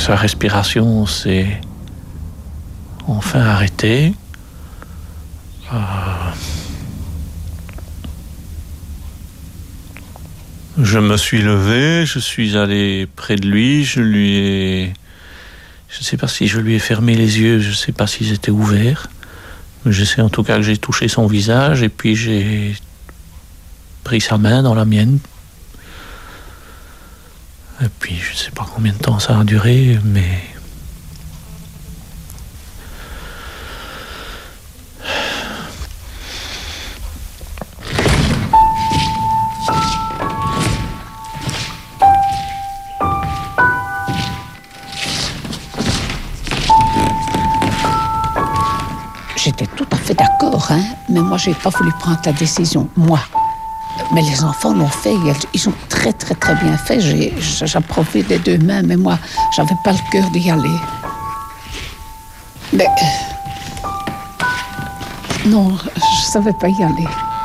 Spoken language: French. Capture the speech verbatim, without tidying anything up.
sa respiration s'est enfin arrêtée. Euh, je me suis levé, je suis allé près de lui, je lui ai... Je ne sais pas si je lui ai fermé les yeux, je ne sais pas s'ils étaient ouverts. Je sais en tout cas que j'ai touché son visage et puis j'ai pris sa main dans la mienne. Et puis je ne sais pas combien de temps ça a duré, mais... J'étais tout à fait d'accord, hein, mais moi, j'ai pas voulu prendre la décision, moi. Mais les enfants l'ont fait, ils ont très, très, très bien fait. J'ai, j'approuvais des deux mains, mais moi, j'avais pas le cœur d'y aller. Mais... Non, je savais pas y aller.